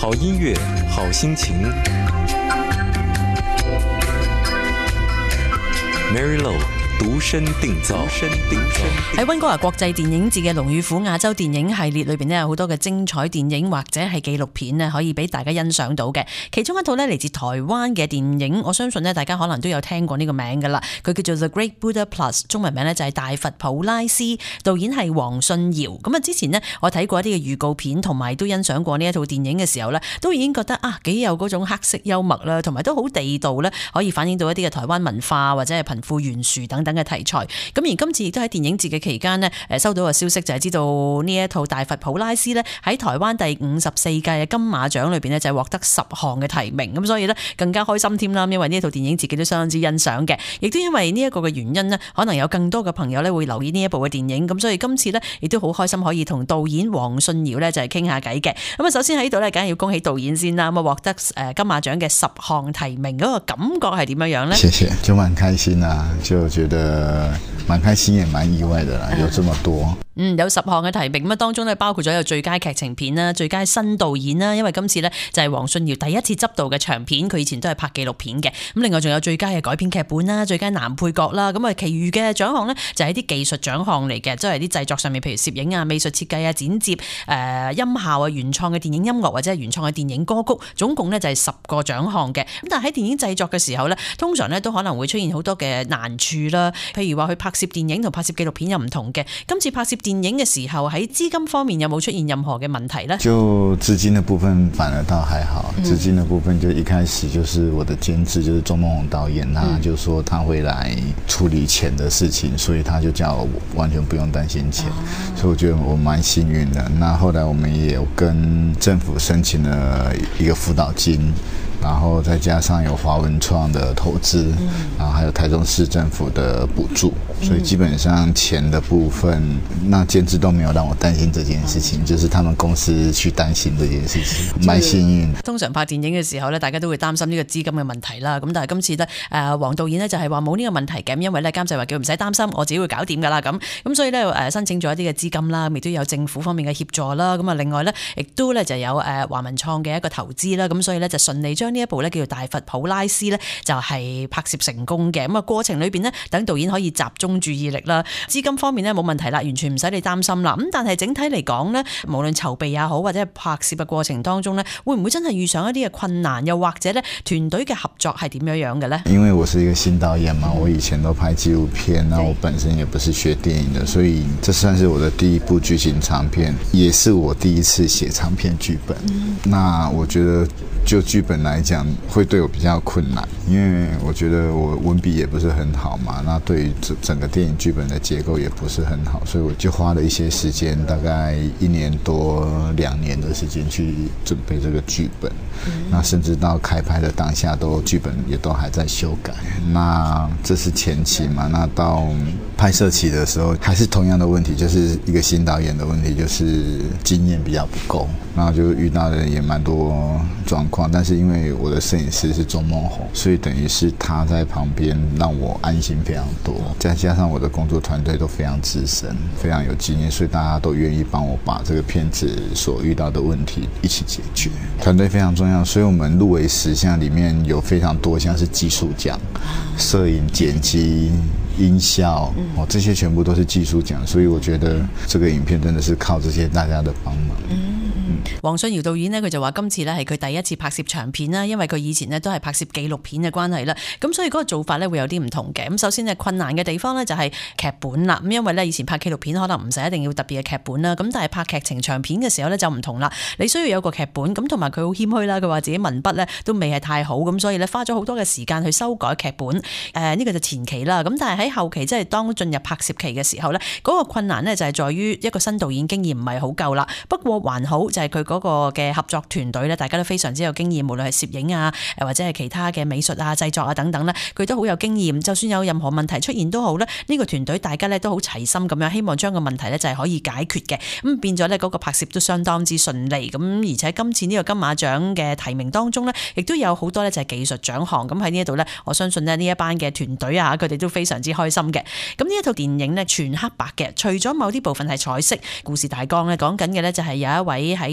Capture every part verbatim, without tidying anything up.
好音乐，好心情。Mary Low 獨身定造， 喺溫哥華國際電影節嘅龍與虎亞洲電影系列裏邊咧，有好多嘅精彩電影或者係紀錄片咧，可以俾大家欣賞到嘅。其中一套咧嚟自台灣嘅電影，我相信咧大家可能都有聽過呢個名噶啦。佢叫做 The Great Buddha Plus， 中文名咧就係大佛普拉斯，導演係黃信堯。咁啊，之前呢，我睇過一啲嘅預告片，同埋都欣賞過呢一套電影嘅時候咧，都已經覺得啊幾有嗰種黑色幽默啦，同埋都好地道咧，可以反映到一啲嘅台灣文化或者係貧富懸殊等等嘅題材。咁而今次亦都喺電影節嘅期間呢，誒收到個消息就係知道呢一套大佛普拉斯呢喺台灣第五十四屆嘅金馬獎裏邊呢就係獲得十項嘅提名，咁所以呢更加開心添啦，因為呢一套電影自己都相當之欣賞嘅，亦都因為呢一個嘅原因呢，可能有更多嘅朋友呢會留意呢一部嘅電影，咁所以今次呢亦都好開心可以同導演黃信堯呢就係傾下偈嘅。咁啊，首先喺度呢梗係要恭喜導演先啦，咁啊獲得誒金馬獎嘅十項提名，嗰個感覺係點樣樣呢？謝謝， 就蠻開心啊，就覺得蠻開心也蠻意外的啦，有這麼多。 嗯，有十項嘅提名，咁啊當中咧包括咗有最佳劇情片啦、最佳新導演啦，因為今次咧就係黃信堯第一次執導嘅長片，佢以前都係拍紀錄片嘅。咁另外仲有最佳嘅改編劇本啦、最佳男配角啦，咁啊其餘嘅獎項咧就係啲技術獎項嚟嘅，即係啲製作上面，譬如攝影啊、美術設計啊、剪接、誒、呃、音效啊、原創嘅電影音樂或者係原創嘅電影歌曲，總共咧就係十個獎項嘅。咁但係喺電影製作嘅時候咧，通常咧都可能會出現好多嘅難處啦，譬如話去拍攝電影同拍攝紀錄片有唔同嘅。今次拍攝電影嘅時候喺資金方面有冇出現任何嘅問題呢？ 就資金的部分反而倒還好，資金的部分就一開始就是我的監製就是鍾孟宏導演，他就說他會來處理錢的事情，所以他就叫我完全不用擔心錢，所以我覺得我蠻幸運的。那後來我們也有跟政府申請了一個輔導金，然後再加上有華文創的投資，然後還有台中市政府的補助，所以基本上錢的部分，那監製都沒有讓我擔心這件事情，就是他們公司去擔心這件事情，蠻幸運。 通常拍電影嘅時候咧，大家都會擔心呢個資金嘅問題啦。咁但係今次咧，誒黃導演咧就係話冇呢個問題嘅，因為咧監製話叫唔使擔心，我自己會搞掂噶啦。咁咁所以咧誒申請咗一啲嘅資金啦，亦都有政府方面嘅協助啦。咁啊另外咧，亦都咧就有誒華文創嘅一個投資啦。咁所以咧就順利將呢一部咧叫做大佛普拉斯咧就係拍攝成功嘅。咁啊過程裏邊咧，等導演可以集中注意力啦，資金方面咧冇問題啦，完全唔使你擔心啦。咁但係整體嚟講咧，無論籌備也好，或者係拍攝嘅過程當中咧，會唔會真係遇上一啲嘅困難，又或者咧團隊嘅合作係點樣樣嘅咧？ 因為我是一個新導演嘛，我以前都拍紀錄片，那我本身也不是學電影的，所以這算是我的第一部劇情長片，也是我第一次寫長片劇本。嗯、那我覺得就劇本來講，會對我比較困難，因為我覺得我文筆也不是很好嘛，那對於整個電影劇本的結構也不是很好，所以我就花了一些時間，大概一年多兩年的時間去準備這個劇本。嗯、那甚至到開拍的當下，都劇本也都還在修改。那這是前期嘛，那到拍攝期的時候，還是同樣的問題，就是一個新導演的問題，就是經驗比較不夠，然後就遇到的也蠻多狀況。但是因為我的攝影師是鍾孟宏，所以等於是他在旁邊讓我安心非常多，再加上我的工作團隊都非常資深，非常有經驗，所以大家都願意幫我把這個片子所遇到的問題一起解決。團隊非常重要，所以我們入圍十項裡面有非常多項是技術獎，攝影、剪輯、音效，哦，這些全部都是技術獎，所以我覺得這個影片真的是靠這些大家的幫忙。 黃信堯導演呢，佢就話今次呢係佢第一次拍攝長片啦，因為佢以前呢都係拍攝紀錄片嘅關係啦，咁所以嗰個做法呢會有啲唔同嘅。咁首先呢，困難嘅地方呢就係劇本啦，咁因為呢以前拍紀錄片可能唔使一定要特別嘅劇本啦，咁但係拍劇情長片嘅時候呢就唔同啦，你需要有個劇本，咁同埋佢好謙虛啦，佢話自己文筆呢都未係太好，咁所以呢花咗好多嘅時間去修改劇本，誒、呃、呢、這個就前期啦，咁但係喺後期即係當進入拍攝期嘅時候呢，嗰、那個困難呢就係在於一個新導演經驗唔係好夠啦，不過還好就係佢嗰個嘅合作團隊咧，大家都非常之有經驗，無論係攝影啊，誒或者係其他嘅美術啊、製作啊等等咧，佢都好有經驗。就算有任何問題出現都好咧，呢個團隊大家咧都好齊心咁樣，希望將個問題咧就係可以解決嘅。咁變咗咧嗰個拍攝都相當之順利。咁而且今次呢個金馬獎嘅提名當中咧，亦都有好多咧就係技術獎項。咁喺呢一度咧，我相信咧呢一班嘅團隊啊，佢哋都非常之開心嘅。咁呢一套電影咧全黑白嘅，除咗某啲部分係彩色，故事大綱咧講緊嘅咧就係有一位喺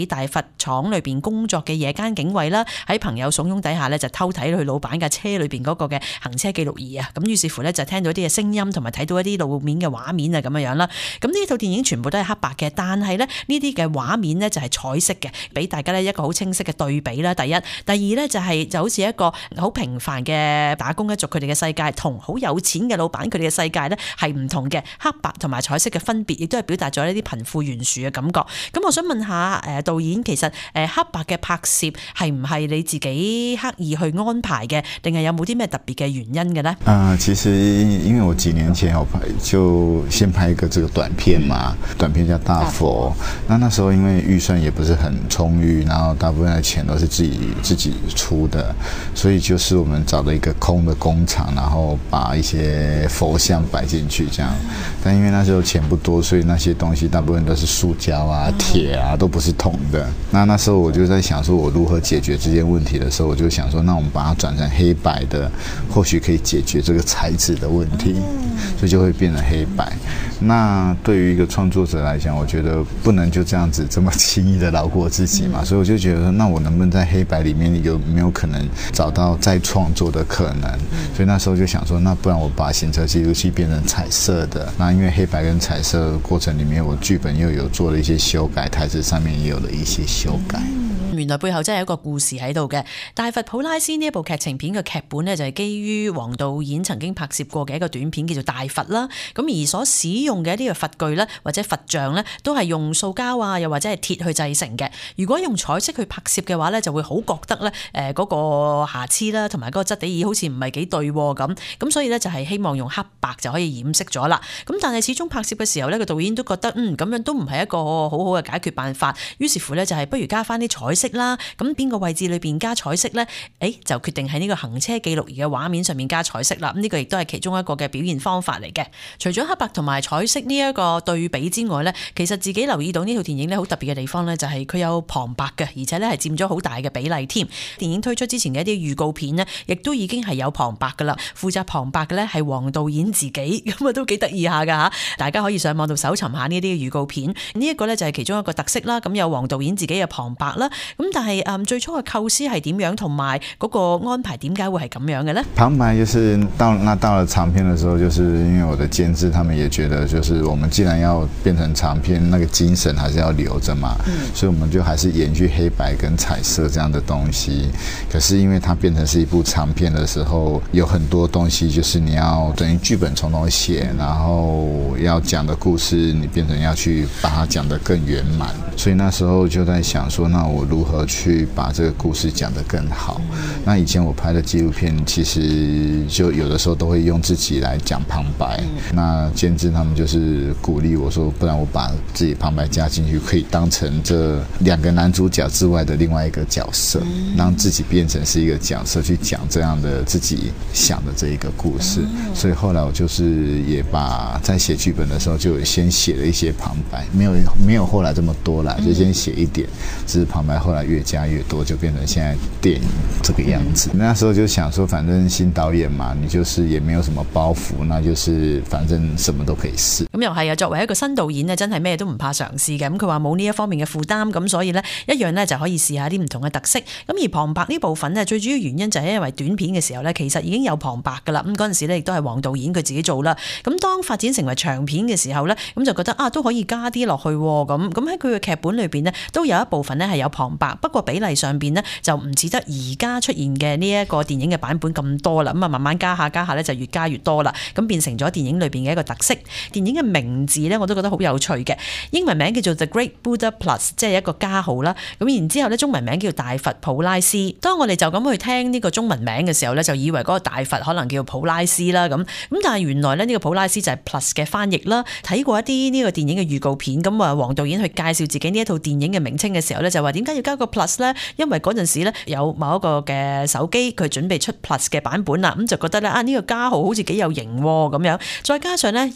大佛廠裏邊工作嘅夜間警衛啦，喺朋友慫恿底下咧就偷睇佢老闆架車裏邊嗰個嘅行車記錄儀啊，咁於是乎咧就聽到一啲嘅聲音同埋睇到一啲路面嘅畫面啊咁樣樣啦。咁呢套電影全部都係黑白嘅，但係咧呢啲嘅畫面咧就係彩色嘅，俾大家咧一個好清晰嘅對比啦。第一，第二咧就係就好似一個好平凡嘅打工一族佢哋嘅世界，同好有錢嘅老闆佢哋嘅世界咧係唔同嘅，黑白同埋彩色嘅分別，亦都係表達咗一啲貧富懸殊嘅感覺。咁我想問下誒導演，其實誒黑白嘅拍攝係唔係你自己刻意去安排嘅，定係有冇啲咩特別嘅原因嘅呢？ 啊、呃，其實因為我幾年前有拍，就先拍一個這個短片嘛，短片叫《大佛》。那那時候因為預算也不是很充裕，然後大部分的錢都是自己自己出的，所以就是我們找了一個空的工廠，然後把一些佛像擺進去，這樣。但因為那時候錢不多，所以那些東西大部分都是塑膠啊、鐵啊，都不是銅的。那那時候我就在想說，我如何解決這件問題的時候，我就想說，那我們把它轉成黑白的，或許可以解決這個材質的問題，所以就會變成黑白。那對於一個創作者來講，我覺得不能就這樣子這麼輕易的饒過自己嘛，所以我就覺得說，那我能不能在黑白裡面有沒有可能找到再創作的可能？所以那時候就想說，那不然我把行車記錄器變成彩色的。那因為黑白跟彩色過程裡面，我劇本又有做了一些修改，台詞上面也有了一些修改。 原來背後真係有一個故事喺度嘅。大佛普拉斯呢一部劇情片嘅劇本呢，就係基於黃導演曾經拍攝過嘅一個短片叫做《大佛》啦。咁而所使用嘅一啲嘅佛具咧，或者佛像咧，都係用塑膠啊，又或者係鐵去製成嘅。如果用彩色去拍攝嘅話咧，就會好覺得咧誒嗰個瑕疵啦，同埋嗰個質地好似唔係幾對咁。咁所以咧就係希望用黑白就可以掩飾咗啦。咁但係始終拍攝嘅時候咧，個導演都覺得嗯咁樣都唔係一個好好嘅解決辦法。於是乎咧就係不如加翻啲彩色啦，咁邊個位置裏邊加彩色呢？誒，就決定喺呢個行車記錄儀嘅畫面上面加彩色啦。咁呢個亦都係其中一個嘅表現方法嚟嘅。除咗黑白同埋彩色呢一個對比之外呢，其實自己留意到呢套電影呢好特別嘅地方呢，就係佢有旁白嘅，而且呢係佔咗好大嘅比例添。電影推出之前嘅一啲預告片呢，亦都已經係有旁白噶啦。負責旁白嘅呢係黃導演自己，咁啊都幾得意下噶吓。大家可以上網度搜尋下呢啲預告片。呢一個呢就係其中一個特色啦。咁有黃導演自己嘅旁白啦。咁但係誒最初嘅構思係點樣，同埋嗰個安排點解會係咁樣嘅呢？ 旁白就是到那到了長片的時候，就是因為我的監製他們也覺得，就是我們既然要變成長片，那個精神還是要留着嘛，嗯、所以我們就還是延續黑白跟彩色這樣的東西。可是因為它變成是一部長片的時候，有很多東西就是你要等於劇本從頭寫，然後要講的故事你變成要去把它講得更圓滿，所以那時候就在想說，那我如何去把這個故事講得更好。那以前我拍的紀錄片其實就有的時候都會用自己來講旁白，那監製他們就是鼓勵我說，不然我把自己旁白加進去，可以當成這兩個男主角之外的另外一個角色，讓自己變成是一個角色去講這樣的自己想的這一個故事。所以後來我就是也把在寫劇本的時候就先寫了一些旁白，沒有沒有後來這麼多啦，就先寫一點，只是旁白後來越加越多，就變成現在電影這個樣子。那時候就想說，反正新導演嘛，你就是也沒有什麼包袱，那就是反正什麼都可以試。 咁又係啊，作為一個新導演呢，真係咩都唔怕嘗試嘅。咁佢話冇呢一方面嘅負擔，咁所以呢，一樣呢就可以試下啲唔同嘅特色。咁而旁白呢部分呢，最主要原因就係因為短片嘅時候呢，其實已經有旁白噶啦。咁嗰陣時呢，亦都係黃導演佢自己做啦。咁當發展成為長片嘅時候呢，咁就覺得啊都可以加啲落去咁。咁喺佢嘅劇本裏邊呢，都有一部分呢係有旁白，不過比例上邊呢，就唔似得而家出現嘅呢一個電影嘅版本咁多啦。咁啊慢慢加下加下呢，就越加越多啦。咁變成咗電影裏邊嘅一個特色。電影嘅名字呢，我都覺得好有趣嘅，英文名叫做 The Great Buddha Plus， 即係一個加號啦。咁然之後呢，中文名叫大佛普拉斯。當我哋就咁去聽呢個中文名嘅時候呢，就以為嗰個大佛可能叫普拉斯啦。咁咁但係原來呢，呢個普拉斯就係 Plus 嘅翻譯啦。睇過一啲呢個電影嘅預告片，咁啊黃導演去介紹自己呢一套電影嘅名稱嘅時候呢，就話點解要加個 Plus 呢？因為嗰陣時呢，有某一個嘅手機佢準備出 Plus 嘅版本啦，咁就覺得咧啊呢個加號好似幾有型咁樣，再加上呢，英文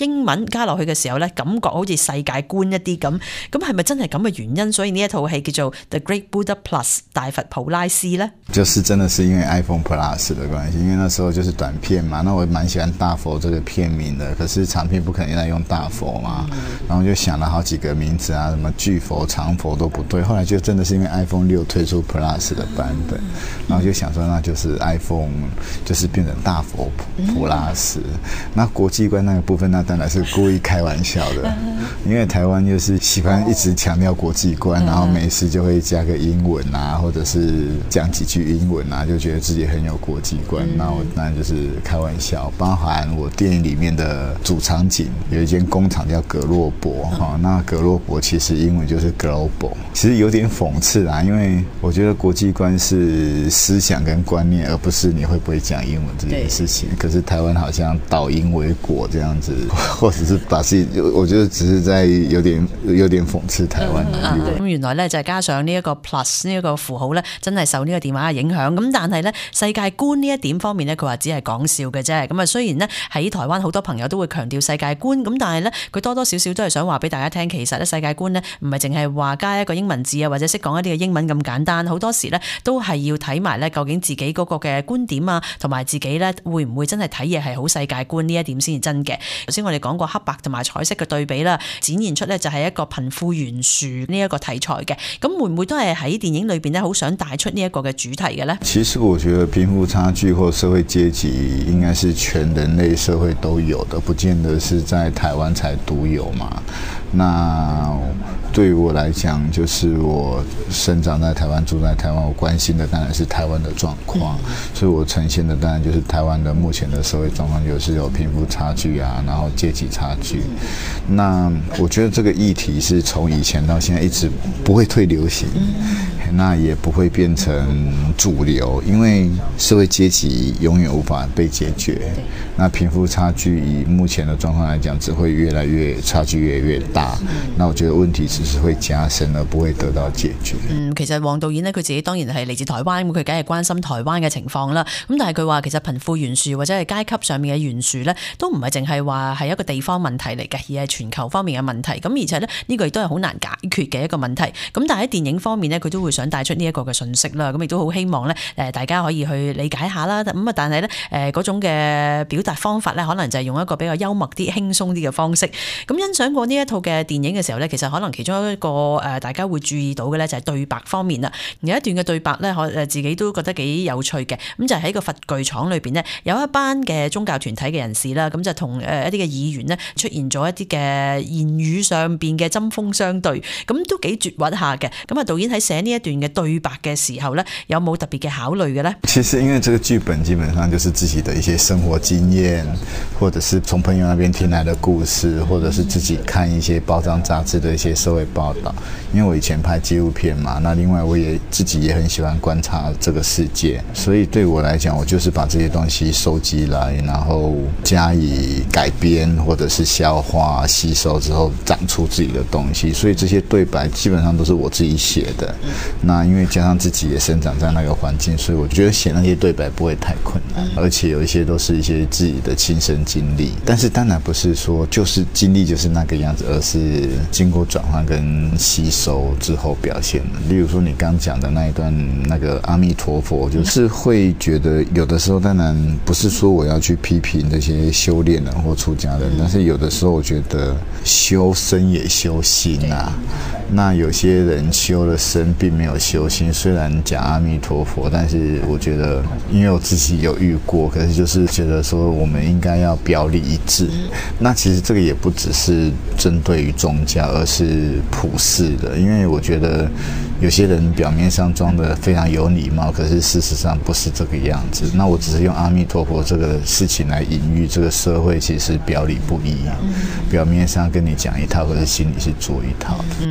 咁加落去嘅時候咧，感覺好似世界觀一啲咁。咁係咪真係咁嘅原因，所以呢一套戲叫做 The Great Buddha Plus 大佛普拉斯呢？就是真的是因為 iPhone Plus 的關係，因為那時候就是短片嘛，那我蠻喜歡大佛這個片名的，可是長片不可能再用大佛嘛，然後就想了好幾個名字啊，什麼巨佛、長佛都不對，後來就真的是因為 iPhone 六推出 Plus 的版本，然後就想說那就是 iPhone 就是變成大佛普拉斯。那國際觀那個部分，那當然是故意開玩笑的，因為台灣就是喜歡一直強調國際觀，然後每次就會加個英文啊，或者是講幾句英文啊，就覺得自己很有國際觀。那我當然就是開玩笑，包含我電影裡面的主場景有一間工廠叫格洛伯，哈，那格洛伯其實英文就是 global， 其實有點諷刺啊，因為我覺得國際觀是思想跟觀念，而不是你會不會講英文這件事情。可是台灣好像倒英為國這樣子，或者是把自己，我覺得只是在有點有點諷刺台灣。咁、嗯、 原來咧就係加上呢一個 plus 呢一個符號咧，真係受呢個電話嘅影響。咁但係咧世界觀呢一點方面咧，佢話只係講笑嘅啫。咁啊雖然呢喺台灣好多朋友都會強調世界觀，咁但係咧佢多多少少都係想話俾大家聽，其實咧世界觀咧唔係淨係話加一個英文字啊，或者識講一啲嘅英文咁簡單。好多時咧都係要睇埋咧究竟自己嗰個嘅觀點啊，同埋自己咧會唔會真係睇嘢係好世界觀呢一點先至真嘅。頭先我哋講過黑白同埋彩色嘅對比啦，展現出咧就係一個貧富懸殊呢一個題材嘅。咁會唔會都係喺電影裏邊咧好想帶出呢一個嘅主題嘅呢？ 其實我覺得貧富差距或社會階級應該是全人類社會都有的，不見得是在台灣才獨有嘛。那對於我來講，就是我生長在台灣，住在台灣，我關心的當然是台灣的狀況，所以我呈現的當然就是台灣的目前的社會狀況，就是有貧富差距啊，然後階級差距。那我覺得這個議題是從以前到現在一直不會退流行，那也不會變成主流，因為社會階級永遠無法被解決。那貧富差距以目前的狀況來講，只會越來越差距越來越大。那我覺得問題只是會加深，而不會得到解決。 嗯，其實黃導演呢，佢自己當然係嚟自台灣，佢梗係關心台灣嘅情況啦。咁但係佢話其實貧富懸殊或者係階級上面嘅懸殊呢，都唔係淨係話係一個地方問題嚟嘅，而係全球方面嘅問題。咁而且呢，呢個亦都係好難解決嘅一個問題。咁但係喺電影方面呢，佢都會想帶出呢一個嘅信息啦。咁亦都好希望呢，誒大家可以去理解下啦。咁啊，但係呢，誒嗰種嘅表達方法呢，可能就係用一個比較幽默啲、輕鬆啲嘅方式。咁欣賞過呢一套嘅電影嘅時候呢，其實可能其中一個誒大家會注意到嘅呢，就係對白方面啦。有一段嘅對白呢，我誒自己都覺得幾有趣嘅。咁就喺個佛具廠裏邊呢，有一班嘅宗教團體嘅人士啦，咁就同誒一啲嘅議員呢，出現咗一啲嘅言語上邊嘅針鋒相對，咁都幾絕核下嘅。咁啊，導演喺寫呢一段嘅對白嘅時候呢，有冇特別嘅考慮嘅呢？ 其實因為這個劇本基本上就是自己的一些生活經驗，或者是從朋友那邊聽來的故事，或者是自己看一些報章雜誌的一些社會報道。因為我以前拍紀錄片嘛，那另外我也自己也很喜歡觀察這個世界，所以對我來講，我就是把這些東西收集來，然後加以改編或者是消化吸收之後，長出自己的東西。所以這些對白基本上都是我自己寫的。那因為加上自己也生長在那個環境，所以我覺得寫那些對白不會太困難，而且有一些都是一些自己的親身經歷。但是當然不是說就是經歷就是那個樣子，而是經過轉換跟吸收之後表現的。例如說你剛講的那一段，那個阿彌陀佛，就是會覺得有的時候，當然不是說我要去批評這些修煉人或出家人，但是有的時候我覺得修身也修心啊。那有些人修了身並沒有修心，雖然講阿彌陀佛，但是我覺得因為我自己有遇過，可是就是覺得說我們應該要表裏一致。那其實這個也不只是針對於宗教，而是普世的，因為我覺得有些人表面上裝得非常有禮貌，可是事實上不是這個樣子。那我只是用阿彌陀佛這個事情來隱喻這個社會其實表裏不一，表面上跟你講一套，可是心裡是做一套的。 嗯，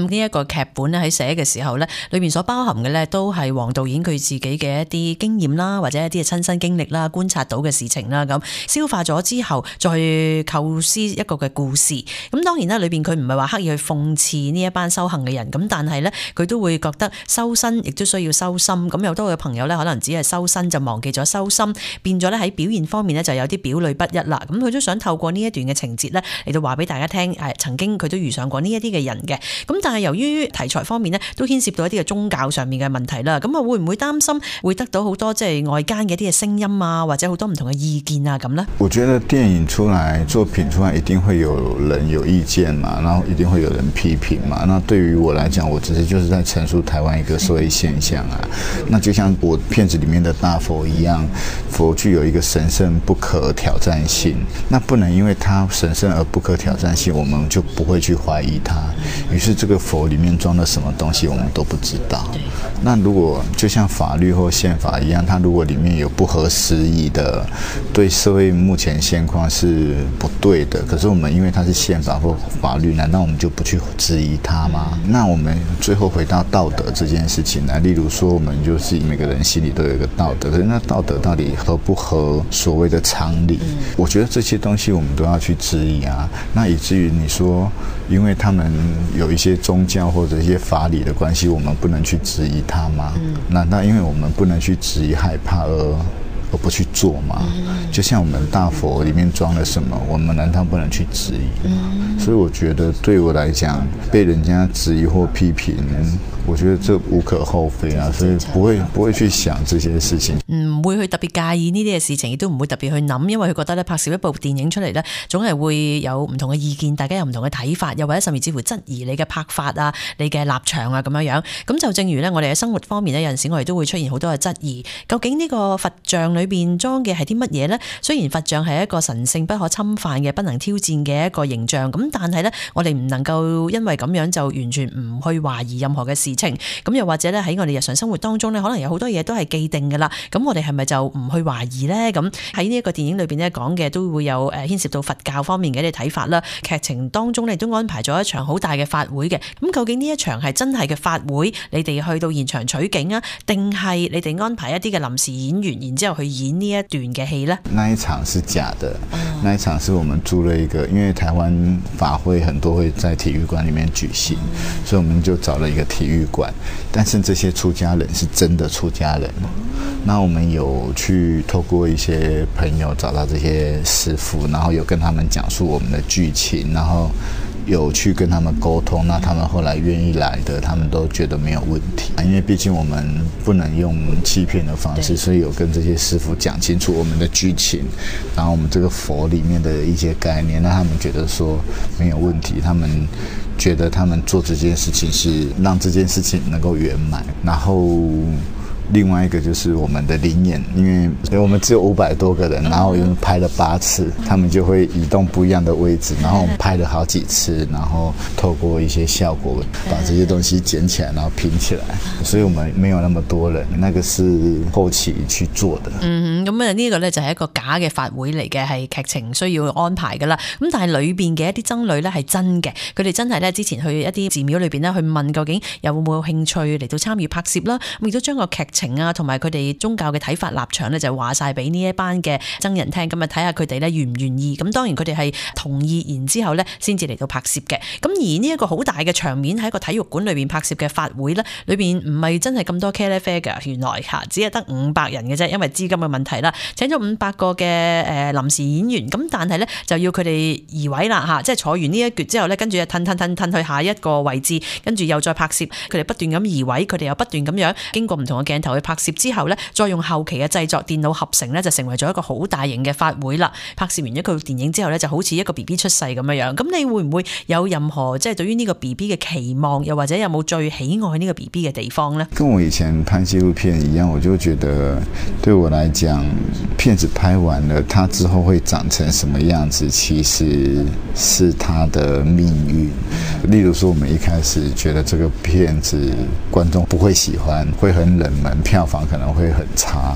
咁呢一個劇本咧喺寫嘅時候咧，裏面所包含嘅咧都係黃導演佢自己嘅一啲經驗啦，或者一啲嘅親身經歷啦，觀察到嘅事情啦，咁消化咗之後再構思一個嘅故事。咁當然啦，裏邊佢唔係話刻意去諷刺呢一班修行嘅人，咁但係咧佢都會覺得修身亦都需要修心。咁有多嘅朋友咧，可能只係修身就忘記咗修心，變咗咧喺表現方面咧就有啲表裏不一啦。咁佢都想透過呢一段嘅情節咧嚟到話俾大家聽，誒曾經佢都遇上過呢一啲嘅人嘅。咁但係由於題材方面咧都牽涉到一啲嘅宗教上面嘅問題啦，咁啊會唔會擔心會得到好多即係外間嘅一啲嘅聲音啊，或者好多唔同嘅意見啊咁呢？ 我覺得電影出來，作品出來，一定會有人有意見嘛，然後一定會有人批評嘛。那對於我來講，我只是就是在陳述台灣一個社會現象啊。那就像我片子裡面的大佛一樣，佛具有一個神聖不可挑戰性，那不能因為它神聖而不可挑戰性，我們就不會去懷疑它。於是這個佛裡面裝了什麼東西，我們都不知道。那如果就像法律或憲法一樣，它如果裡面有不合時宜的，對社會目前現況是不對的，可是我們因為它是憲法或法律，難道我們就不去質疑它嗎？那我們最後回到道德這件事情來，例如說我們就是每個人心裡都有一個道德，可是那道德到底合不合所謂的常理？我覺得這些東西我們都要去質疑啊。那以至於你說，因為他們有一些宗教或者一些法理的關係，我們不能去質疑它嗎？難道因為我們不能去質疑害怕而而不去做嗎？就像我們大佛裡面裝了什麼，我們難道不能去質疑嗎？所以我覺得對我來講，被人家質疑或批評，我覺得這無可厚非啊，所以不會不會去想這些事情， 唔會去特別介意呢啲嘅事情，亦都唔會特別去諗，因為佢覺得咧拍攝一部電影出嚟咧，總係會有唔同嘅意見，大家有唔同嘅睇法，又或者甚至乎質疑你嘅拍法啊、你嘅立場啊咁樣樣。咁就正如咧，我哋喺生活方面咧，有陣時我哋都會出現好多嘅質疑，究竟呢個佛像裏邊裝嘅係啲乜嘢呢？雖然佛像係一個神聖不可侵犯嘅、不能挑戰嘅一個形象，咁但係咧，我哋唔能夠因為咁樣就完全唔去懷疑任何嘅事情。咁又或者咧喺我哋日常生活當中咧，可能有好多嘢都係既定噶啦。咁我哋係咪就唔去懷疑呢？咁喺呢一個電影裏邊咧講嘅都會有誒牽涉到佛教方面嘅一啲睇法啦。劇情當中咧都安排咗一場好大嘅法會嘅。咁究竟呢一場係真係嘅法會，你哋去到現場取景啊，定係你哋安排一啲嘅臨時演員，然之後去演呢一段嘅戲呢？ 那一場是假的，那一場是我們租了一個，因為台灣法會很多會在體育館裡面舉行，所以我們就找了一個體育館。但是這些出家人是真的出家人，那我們有去透過一些朋友找到這些師父，然後有跟他們講述我們的劇情，然後有去跟他們溝通，那他們後來願意來的，他們都覺得沒有問題。因為畢竟我們不能用欺騙的方式，所以有跟這些師父講清楚我們的劇情，然後我們這個佛裡面的一些概念，那他們覺得說沒有問題，他們覺得他們做這件事情是讓這件事情能夠圓滿。然後另外一個就是我們的臨演，因為我們只有五百多個人，然後我們拍了八次，他們就會移動不一樣的位置，然後我們拍了好幾次，然後透過一些效果把這些東西剪起來，然後拼起來，所以我們沒有那麼多人，那個是後期去做的。嗯， 咁啊呢個呢就係一個假嘅法會嚟嘅，係劇情需要安排噶啦。咁但係裏邊嘅一啲僧侶呢係真嘅，佢哋真係呢之前去一啲寺廟裏邊呢去問究竟有冇興趣嚟到參與拍攝啦，咁亦都將個劇情啊，同埋佢哋宗教嘅睇法立場咧，就話晒俾呢一班嘅僧人聽，咁啊睇下佢哋咧願唔願意。咁當然佢哋係同意，然之後咧先至嚟到拍攝嘅。咁而呢一個好大嘅場面喺一個體育館裏邊拍攝嘅法會咧，裏邊唔係真係咁多茄喱啡㗎，原來吓只係得五百人嘅啫，因為資金嘅問題啦，請咗五百個嘅誒臨時演員。咁但係咧就要佢哋移位啦吓，即係坐完呢一橛之後咧，跟住就褪褪褪褪去下一個位置，跟住又再拍攝。佢哋不斷咁移位，佢哋又不斷咁樣經過唔同嘅鏡頭去拍攝之後呢，再用後期嘅製作電腦合成呢，就成為咗一個好大型嘅法會啦。拍攝完一個電影之後呢，就好似一個 B B 出世咁樣樣。咁你會唔會有任何即係對於呢個 B B 嘅期望，又或者有冇最喜愛呢個 B B 嘅地方呢？ 跟我以前拍紀錄片一樣，我就覺得對我來講，片子拍完了，它之後會長成什麼樣子，其實是它的命運。例如說，我們一開始覺得這個片子觀眾不會喜歡，會很冷門，票房可能會很差。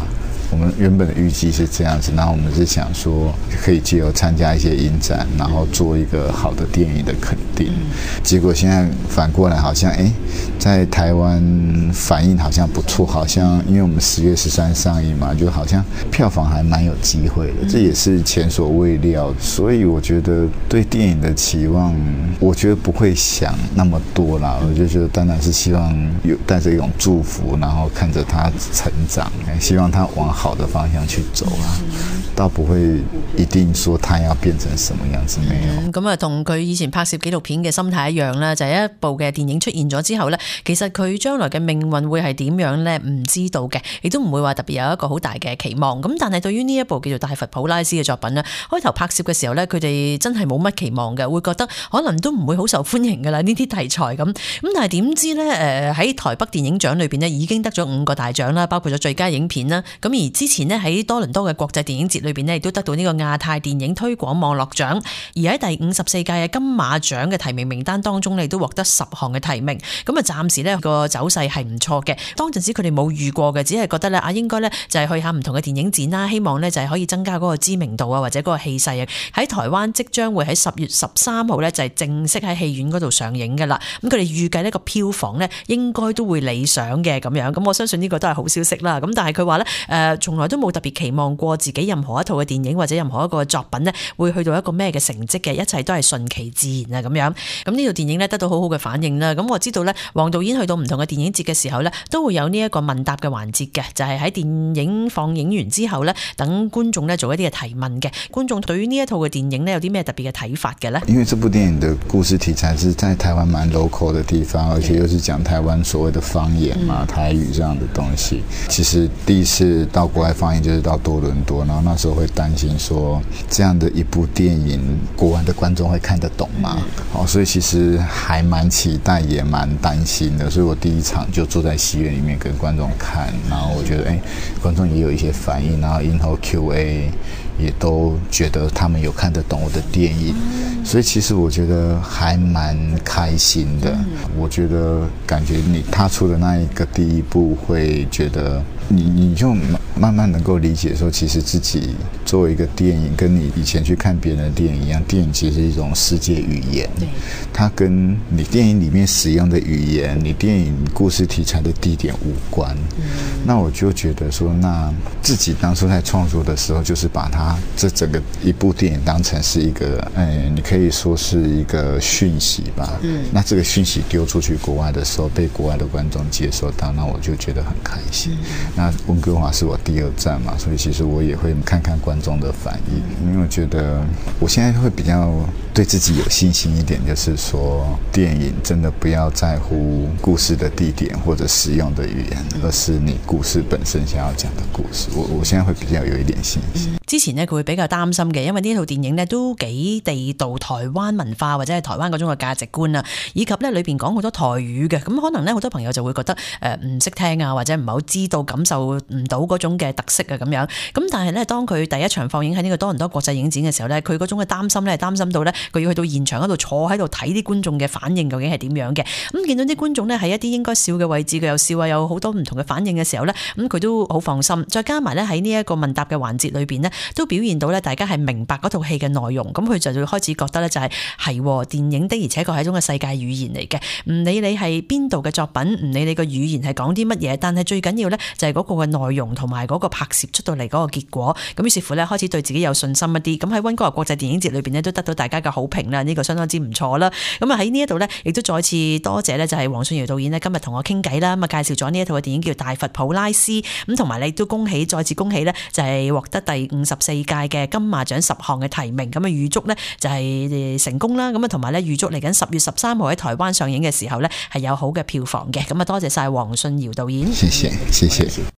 我们原本的预计是这样子，然后我们是想说可以借由参加一些影展，然后做一个好的电影的肯定。结果现在反过来好像哎，在台湾反应好像不错，好像因为我们十月十三上映嘛，就好像票房还蛮有机会的，这也是前所未料。所以我觉得对电影的期望，我觉得不会想那么多啦。我就觉得当然是希望有带着一种祝福，然后看着他成长，希望他往好的方向去走啦，倒不會一定說他要變成什麼樣子，沒有。 咁啊，同佢以前拍攝紀錄片嘅心態一樣啦，就係、是、一部嘅電影出現咗之後呢，其實佢將來嘅命運會係點樣呢？唔知道嘅，亦都唔會話特別有一個好大嘅期望。咁但係對於呢一部叫做《大佛普拉斯》嘅作品呢，開頭拍攝嘅時候呢，佢哋真係冇乜期望嘅，會覺得可能都唔會好受歡迎噶啦呢啲題材咁。咁但係點知呢？誒喺台北電影獎裏邊呢，已經得咗五個大獎啦，包括咗最佳影片啦。咁而之前呢，喺多倫多嘅國際電影節裏邊呢，亦都得到呢個亞太電影推廣網絡獎。而喺第五十四屆嘅金馬獎嘅提名名單當中呢，亦都獲得十項嘅提名。咁啊，暫時呢個走勢係唔錯嘅。當陣時佢哋冇遇過嘅，只係覺得咧啊，應該咧就係去下唔同嘅電影展啦，希望咧就係可以增加嗰個知名度啊，或者嗰個氣勢啊。喺台灣即將會喺十月十三號咧就係正式喺戲院嗰度上映噶啦。咁佢哋預計呢個票房咧應該都會理想嘅咁樣。咁我相信呢個都係好消息啦。咁但係佢話咧誒，從來都冇特別期望過自己任何一套嘅電影或者任何一個作品咧會去到一個咩嘅成績嘅，一切都係順其自然啊咁樣。咁呢套電影咧得到好好嘅反應啦。咁我知道咧黃導演去到唔同嘅電影節嘅時候咧都會有呢一個問答嘅環節嘅，就係、是、喺電影放映完之後咧，等觀眾咧做一啲嘅提問嘅。觀眾對於呢一套嘅電影咧有啲咩特別嘅睇法嘅咧？因為這部電影的故事題材是在台灣蠻 local 的地方，而且又是講台灣所謂的方言嘛、台語這樣的東西。其實第一次到國外放映就是到多倫多，然後那時候會擔心說，這樣的一部電影，國外的觀眾會看得懂嗎？好，所以其實還蠻期待，也蠻擔心的。所以我第一場就坐在戲院裡面跟觀眾看，然後我覺得，哎，觀眾也有一些反應，然後映後 Q A 也都覺得他們有看得懂我的電影，所以其實我覺得還蠻開心的。我覺得感覺你踏出的那一個第一步，會覺得你你就慢慢能夠理解說，其實自己作為一個電影，跟你以前去看別人的電影一樣，電影其實是一種世界語言，它跟你電影裡面使用的語言，你電影故事題材的地點無關。那我就覺得說，那自己當初在創作的時候，就是把它這整個一部電影當成是一個，誒，你可以說是一個訊息吧。嗯。那這個訊息丟出去國外的時候，被國外的觀眾接受到，那我就覺得很開心。嗯。那溫哥華是我第二站嘛，所以其實我也會看看觀眾的反應，因為我覺得我現在會比較對自己有信心一點，就是說電影真的不要在乎故事的地點或者使用的語言，而是你故事本身想要講的故事。我我現在會比較有一點信心。之前呢，佢會比較擔心嘅，因為呢套電影呢都幾地道台灣文化或者係台灣嗰種嘅價值觀啊，以及呢裏邊講好多台語嘅，咁可能呢好多朋友就會覺得誒唔識聽啊，或者唔係好知道感受唔到嗰種嘅特色啊咁樣。咁但係呢，當佢第一場放映喺呢個多倫多國際影展嘅時候呢，佢嗰種嘅擔心呢，擔心到呢，佢要去到現場嗰度坐喺度睇啲觀眾嘅反應究竟係點樣嘅。咁見到啲觀眾呢，喺一啲應該笑嘅位置，佢又笑啊，有好多唔同嘅反應嘅時候呢，咁佢都好放心。再加埋呢，喺呢一個問答嘅環節裏邊呢，都表現到呢，大家係明白嗰套戲嘅內容。咁佢就會開始覺得呢，就係係電影的而且確係一種嘅世界語言嚟嘅。唔理你係邊度嘅作品，唔理你個語言係講啲乜嘢，但係最緊要呢，就係嗰個嘅內容同埋嗰個拍攝出到嚟嗰個結果。咁於是乎呢，開始對自己有信心一啲。咁喺溫哥華國際電影節裏邊呢，都得到大家嘅好評啦，呢個相當之唔錯啦。咁啊喺呢一度呢，亦都再次多謝呢，就係黃信堯導演呢，今日同我傾偈啦。咁啊介紹咗呢一套嘅電影叫《大佛普拉斯》，咁同埋你都恭喜，再次恭喜呢，就係獲得第五十四屆嘅金馬獎十項嘅提名。咁啊預祝呢，就係成功啦。咁啊同埋呢，預祝嚟緊十月十三號喺台灣上映嘅時候呢，係有好嘅票房嘅。咁啊多謝晒黃信堯導演，謝謝謝謝。